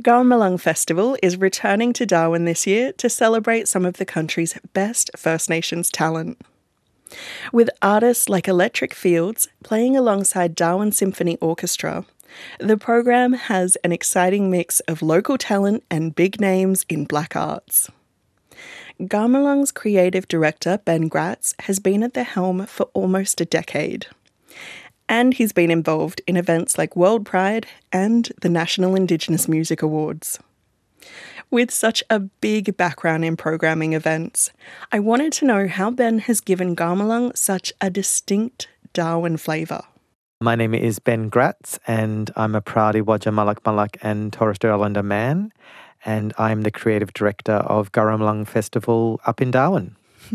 Garamalung Festival is returning to Darwin this year to celebrate some of the country's best First Nations talent. With artists like Electric Fields playing alongside Darwin Symphony Orchestra, the program has an exciting mix of local talent and big names in black arts. Garamalung's creative director, Ben Gratz, has been at the helm for almost a decade. And he's been involved in events like World Pride and the National Indigenous Music Awards. With such a big background in programming events, I wanted to know how Ben has given Garamalung such a distinct Darwin flavour. My name is Ben Gratz, and I'm a Praddy Wadja Malak Malak and Torres Strait Islander man, and I'm the creative director of Garamalung Festival up in Darwin.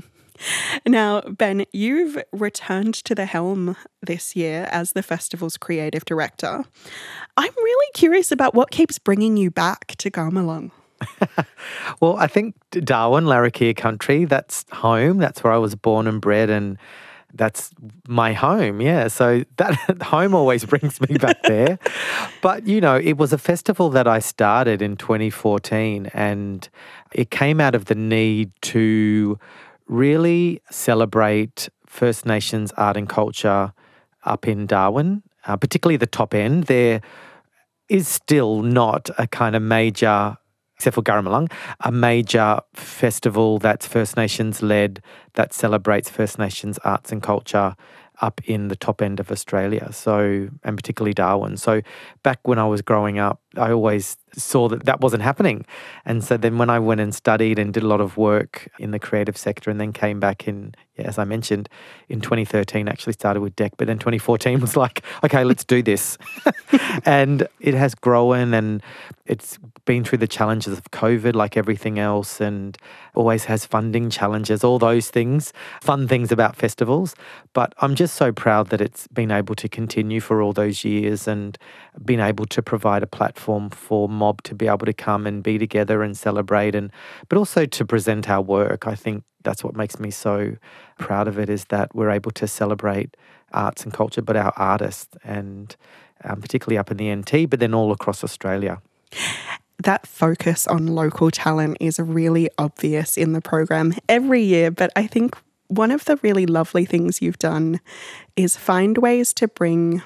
Now, Ben, you've returned to the helm this year as the festival's creative director. I'm really curious about what keeps bringing you back to Garamalung. Well, I think Darwin, Larrakia country, that's home. That's where I was born and bred, and that's my home, yeah. So that home always brings me back there. But, you know, it was a festival that I started in 2014, and it came out of the need to really celebrate First Nations art and culture up in Darwin, particularly the top end. There is still not a kind of major, except for Garamalung, a major festival that's First Nations led that celebrates First Nations arts and culture up in the top end of Australia, so, and particularly Darwin. So back when I was growing up, I always saw that that wasn't happening. And so then when I went and studied and did a lot of work in the creative sector and then came back in, as I mentioned, in 2013, actually started with DEC, but then 2014 was like, okay, let's do this. And it has grown, and it's been through the challenges of COVID like everything else, and always has funding challenges, all those things, fun things about festivals. But I'm just so proud that it's been able to continue for all those years and been able to provide a platform for mob to be able to come and be together and celebrate, and but also to present our work. I think that's what makes me so proud of it, is that we're able to celebrate arts and culture, but our artists, and particularly up in the NT, but then all across Australia. That focus on local talent is really obvious in the program every year, but I think one of the really lovely things you've done is find ways to bring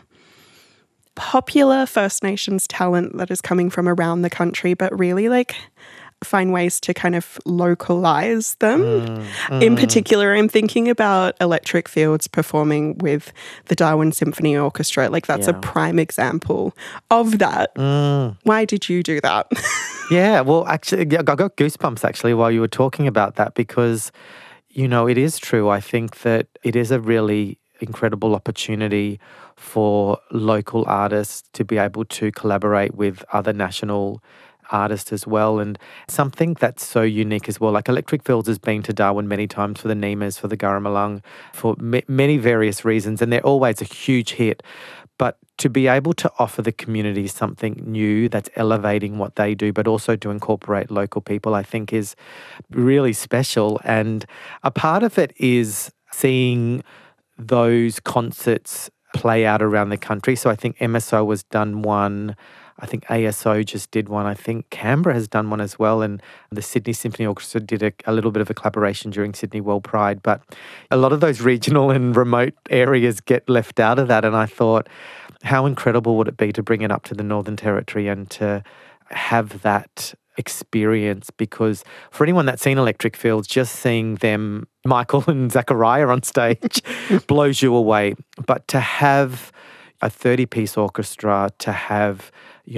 popular First Nations talent that is coming from around the country, but really find ways to kind of localize them. In particular, I'm thinking about Electric Fields performing with the Darwin Symphony Orchestra. That's a prime example of that. Why did you do that? Yeah, well, actually, I got goosebumps actually while you were talking about that, because, you know, it is true. I think that it is a really incredible opportunity for local artists to be able to collaborate with other national artists as well, and something that's so unique as well. Like Electric Fields has been to Darwin many times for the Nemas, for the Garamalung, for many various reasons, and they're always a huge hit. But to be able to offer the community something new that's elevating what they do, but also to incorporate local people, I think is really special. And a part of it is seeing those concerts play out around the country. So I think MSO has done one. I think ASO just did one. I think Canberra has done one as well. And the Sydney Symphony Orchestra did a little bit of a collaboration during Sydney World Pride. But a lot of those regional and remote areas get left out of that. And I thought, how incredible would it be to bring it up to the Northern Territory and to have that experience? Because for anyone that's seen Electric Fields, just seeing them, Michael and Zachariah on stage, blows you away. But to have a 30-piece orchestra, to have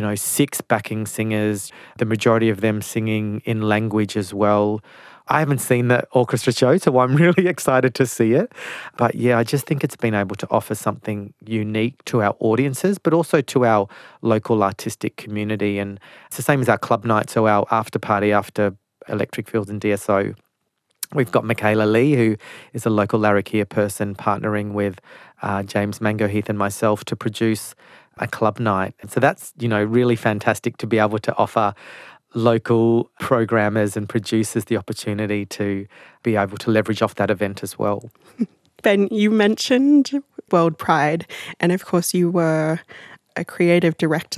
6 backing singers, the majority of them singing in language as well. I haven't seen the orchestra show, so I'm really excited to see it. But yeah, I just think it's been able to offer something unique to our audiences, but also to our local artistic community. And it's the same as our club night, so our after party after Electric Fields and DSO. We've got Michaela Lee, who is a local Larrakia person, partnering with James Mango Heath and myself to produce a club night. And so that's, really fantastic to be able to offer local programmers and producers the opportunity to be able to leverage off that event as well. Ben, you mentioned World Pride, and of course you were a creative director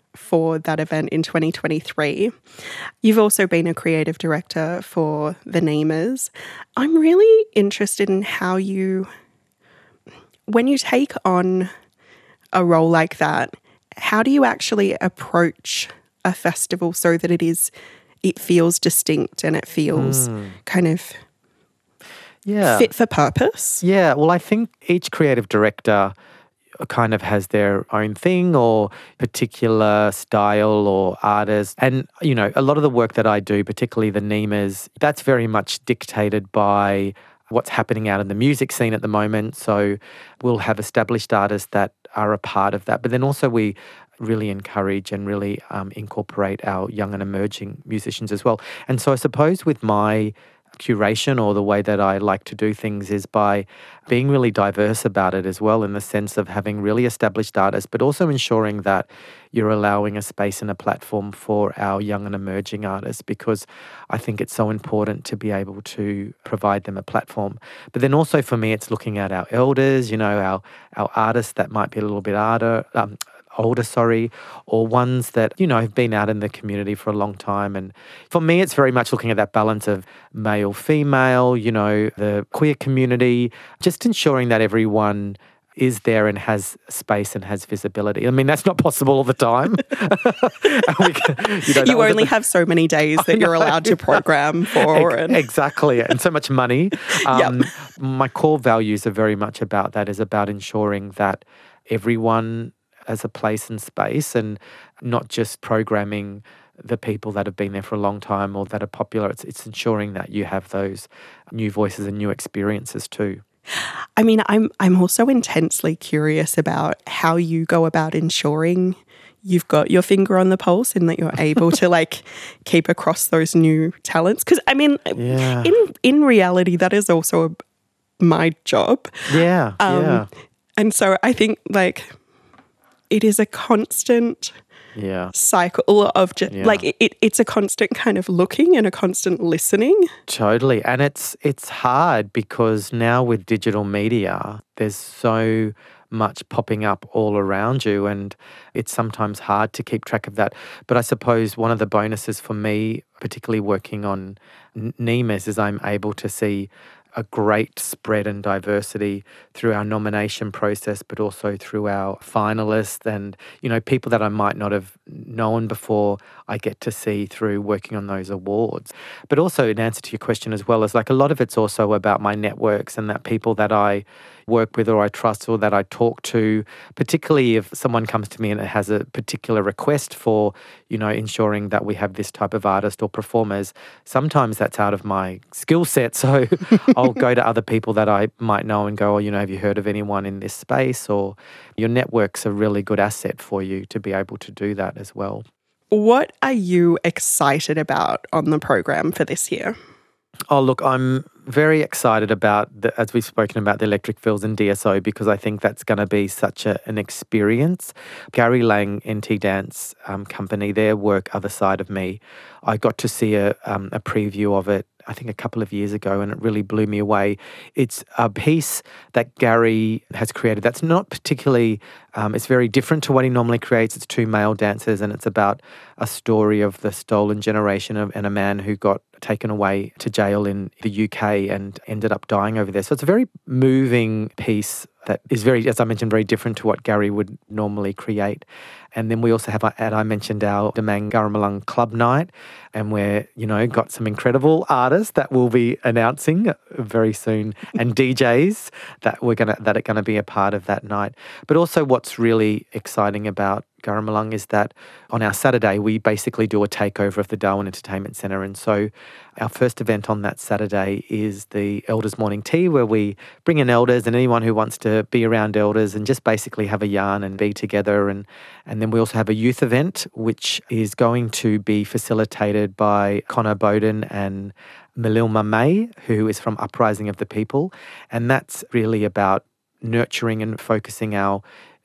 for that event in 2023. You've also been a creative director for the Neemers. I'm really interested in how when you take on a role like that, how do you actually approach a festival so that it feels distinct and it feels kind of fit for purpose? Yeah, well, I think each creative director kind of has their own thing or particular style or artist. And, you know, a lot of the work that I do, particularly the Neemers, that's very much dictated by what's happening out in the music scene at the moment. So we'll have established artists that are a part of that. But then also we really encourage and really incorporate our young and emerging musicians as well. And so I suppose with my curation or the way that I like to do things is by being really diverse about it as well, in the sense of having really established artists, but also ensuring that you're allowing a space and a platform for our young and emerging artists, because I think it's so important to be able to provide them a platform. But then also for me, it's looking at our elders, you know, our artists that might be a little bit older, or ones that, you know, have been out in the community for a long time. And for me, it's very much looking at that balance of male, female, you know, the queer community, just ensuring that everyone is there and has space and has visibility. I mean, that's not possible all the time. You only have so many days that you're allowed to program for. Exactly, and so much money. My core values are very much about that, is about ensuring that everyone as a place and space, and not just programming the people that have been there for a long time or that are popular. It's ensuring that you have those new voices and new experiences too. I mean, I'm also intensely curious about how you go about ensuring you've got your finger on the pulse and that you're able to like keep across those new talents. Because I mean, in reality, that is also my job. And so I think like it is a constant cycle of just like it's a constant kind of looking and a constant listening. Totally. And it's hard because now with digital media, there's so much popping up all around you, and it's sometimes hard to keep track of that. But I suppose one of the bonuses for me, particularly working on Neemers, is I'm able to see a great spread and diversity through our nomination process, but also through our finalists and, you know, people that I might not have known before, I get to see through working on those awards. But also, in answer to your question as well, is like a lot of it's also about my networks and that people that I work with or I trust or that I talk to, particularly if someone comes to me and it has a particular request for, you know, ensuring that we have this type of artist or performers. Sometimes that's out of my skill set. So I'll go to other people that I might know and go, oh, you know, have you heard of anyone in this space? Or your network's a really good asset for you to be able to do that as well. What are you excited about on the program for this year? Oh, look, I'm very excited about, as we've spoken about, the Electric Fields and DSO, because I think that's going to be such an experience. Gary Lang NT Dance Company, their work, Other Side of Me, I got to see a preview of it, I think a couple of years ago, and it really blew me away. It's a piece that Gary has created that's not particularly, it's very different to what he normally creates. It's two male dancers, and it's about a story of the stolen generation and a man who got taken away to jail in the UK and ended up dying over there. So it's a very moving piece that is very, as I mentioned, very different to what Gary would normally create. And then we also have, as I mentioned, our Damang Garamalung Club Night, and we're, you know, got some incredible artists that we'll be announcing very soon, and DJs that are going to be a part of that night. But also, what's really exciting about Garamalung is that on our Saturday, we basically do a takeover of the Darwin Entertainment Centre. And so our first event on that Saturday is the Elders Morning Tea, where we bring in elders and anyone who wants to be around elders and just basically have a yarn and be together. And then we also have a youth event, which is going to be facilitated by Connor Bowden and Malilma May, who is from Uprising of the People. And that's really about nurturing and focusing our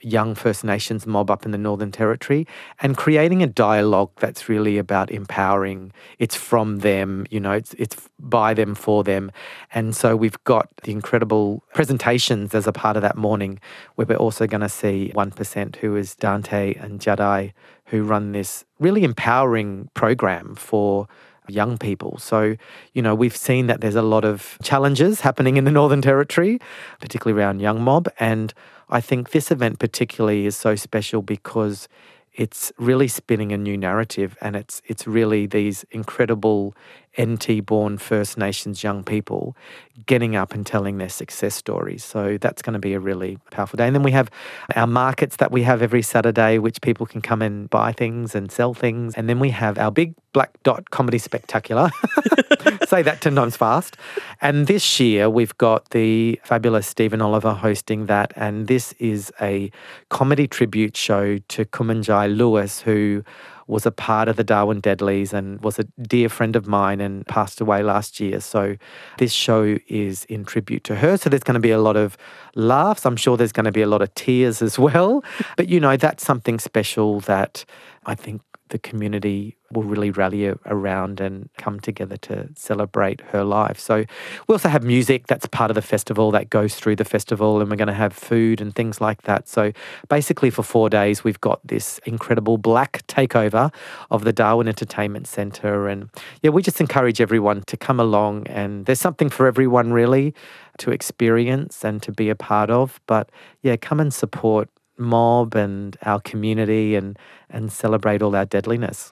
young First Nations mob up in the Northern Territory and creating a dialogue that's really about empowering. It's from them, it's by them, for them. And so we've got the incredible presentations as a part of that morning, where we're also going to see 1%, who is Dante and Jadai, who run this really empowering program for young people. So, we've seen that there's a lot of challenges happening in the Northern Territory, particularly around young mob. And I think this event particularly is so special because it's really spinning a new narrative, and it's really these incredible NT-born First Nations young people getting up and telling their success stories. So that's going to be a really powerful day. And then we have our markets that we have every Saturday, which people can come and buy things and sell things. And then we have our big Black Dot Comedy Spectacular. Say that 10 times fast. And this year we've got the fabulous Stephen Oliver hosting that. And this is a comedy tribute show to Kumanjai Lewis, who was a part of the Darwin Deadlies and was a dear friend of mine and passed away last year. So this show is in tribute to her. So there's going to be a lot of laughs. I'm sure there's going to be a lot of tears as well. But, that's something special that I think the community will really rally around and come together to celebrate her life. So we also have music that's part of the festival that goes through the festival, and we're going to have food and things like that. So basically for 4 days, we've got this incredible black takeover of the Darwin Entertainment Centre. And we just encourage everyone to come along, and there's something for everyone really to experience and to be a part of. But come and support mob and our community and celebrate all our deadliness.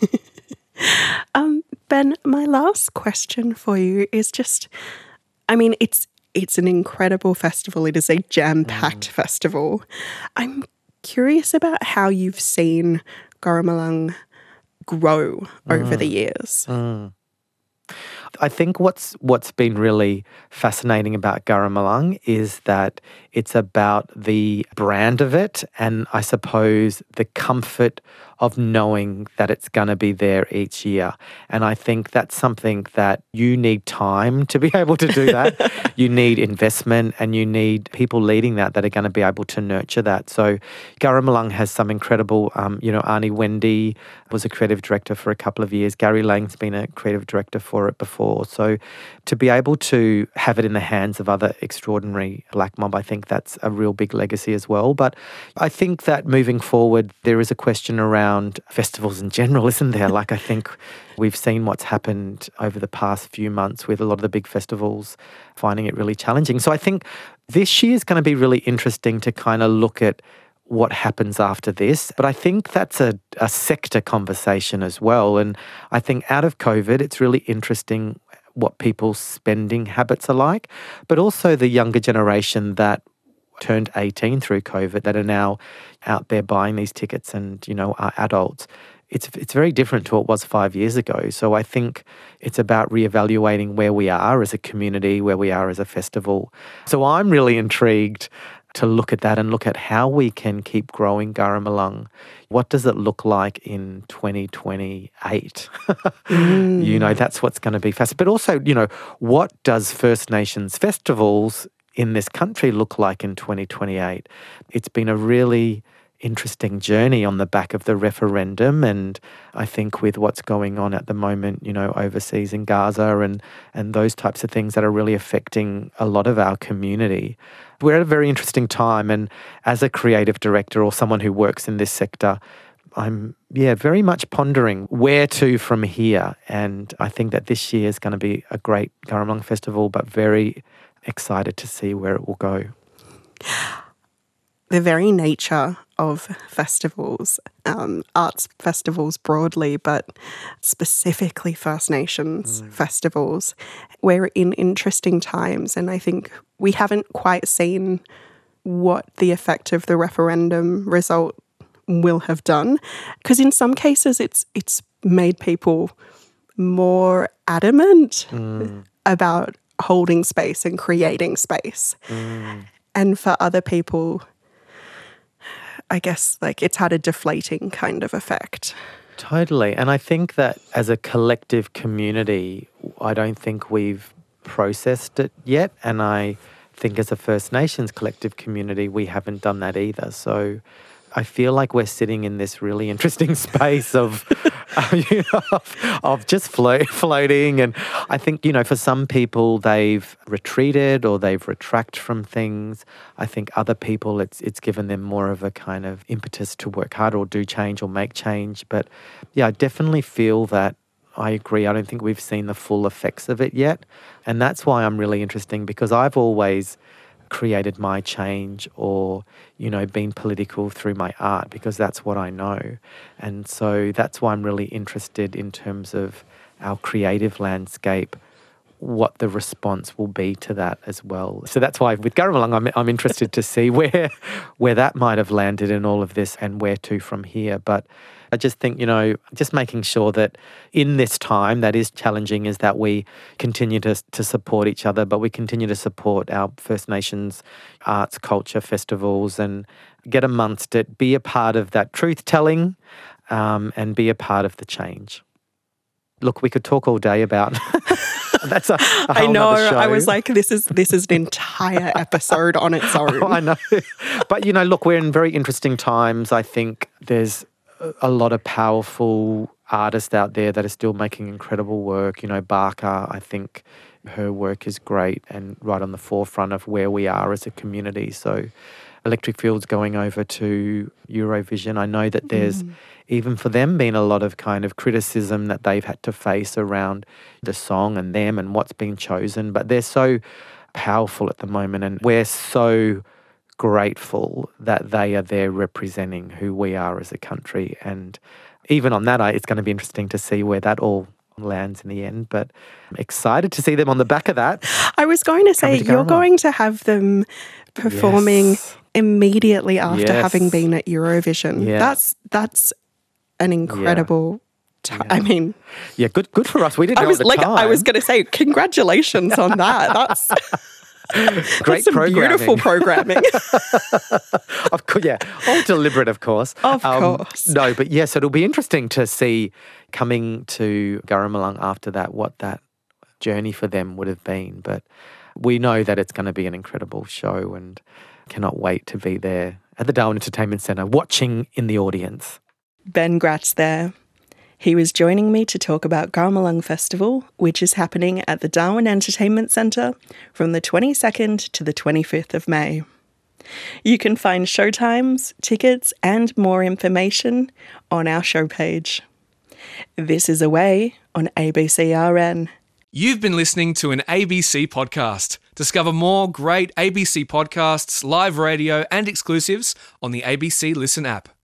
Ben, my last question for you is just, it's an incredible festival. It is a jam-packed festival. I'm curious about how you've seen Garamalung grow over the years. I think what's been really fascinating about Garamalung is that it's about the brand of it, and I suppose the comfort of knowing that it's going to be there each year. And I think that's something that you need time to be able to do that. You need investment, and you need people leading that are going to be able to nurture that. So Garamalung has some incredible, Arnie Wendy was a creative director for a couple of years. Gary Lang's been a creative director for it before. So to be able to have it in the hands of other extraordinary black mob, I think that's a real big legacy as well. But I think that moving forward, there is a question around festivals in general, isn't there? I think we've seen what's happened over the past few months with a lot of the big festivals finding it really challenging. So I think this year is going to be really interesting to kind of look at what happens after this. But I think that's a sector conversation as well. And I think out of COVID, it's really interesting what people's spending habits are like, but also the younger generation that turned 18 through COVID that are now out there buying these tickets and, are adults. It's very different to what it was 5 years ago. So I think it's about reevaluating where we are as a community, where we are as a festival. So I'm really intrigued to look at that and look at how we can keep growing Garamalung. What does it look like in 2028? That's what's going to be fascinating. But also, what does First Nations festivals in this country look like in 2028? It's been a really interesting journey on the back of the referendum, and I think with what's going on at the moment, overseas in Gaza and those types of things that are really affecting a lot of our community. We're at a very interesting time, and as a creative director or someone who works in this sector, I'm very much pondering where to from here. And I think that this year is going to be a great Garamalung festival, but very excited to see where it will go. The very nature of festivals, arts festivals broadly, but specifically First Nations festivals, we're in interesting times, and I think we haven't quite seen what the effect of the referendum result will have done, because in some cases it's made people more adamant about holding space and creating space. And for other people, I guess it's had a deflating kind of effect. Totally. And I think that as a collective community, I don't think we've processed it yet. And I think as a First Nations collective community, we haven't done that either. So I feel like we're sitting in this really interesting space of, of just floating. And I think, for some people they've retreated or they've retracted from things. I think other people it's given them more of a kind of impetus to work hard or do change or make change. But yeah, I definitely feel that. I agree. I don't think we've seen the full effects of it yet. And that's why I'm really interested, because I've always created my change or, been political through my art, because that's what I know. And so that's why I'm really interested in terms of our creative landscape, what the response will be to that as well. So that's why with Garamalung, I'm interested to see where that might have landed in all of this and where to from here. But I just think, just making sure that in this time that is challenging is that we continue to support each other, but we continue to support our First Nations arts, culture, festivals, and get amongst it, be a part of that truth-telling, and be a part of the change. Look, we could talk all day about that's a whole I know. nother show. I was like, this is an entire episode on its own. I know. But, look, we're in very interesting times. I think there's a lot of powerful artists out there that are still making incredible work. Barker, I think her work is great and right on the forefront of where we are as a community. So Electric Field's going over to Eurovision. I know that there's even for them been a lot of kind of criticism that they've had to face around the song and them and what's been chosen, but they're so powerful at the moment, and we're so grateful that they are there representing who we are as a country. And even on that, it's going to be interesting to see where that all lands in the end, but I'm excited to see them on the back of that. I was going to say, you're going to have them performing immediately after having been at Eurovision. Yeah. That's an incredible I mean, good for us. We didn't know at the time. I was going to say, congratulations on that. That's great some programming. Beautiful programming. Of course, all deliberate, of course. Of course. No, but yes, it'll be interesting to see coming to Garamalung after that, what that journey for them would have been. But we know that it's going to be an incredible show and cannot wait to be there at the Darwin Entertainment Centre, watching in the audience. Ben Gratz there. He was joining me to talk about Garamalung Festival, which is happening at the Darwin Entertainment Centre from the 22nd to the 25th of May. You can find showtimes, tickets, and more information on our show page. This is Away on ABCRN. You've been listening to an ABC podcast. Discover more great ABC podcasts, live radio, and exclusives on the ABC Listen app.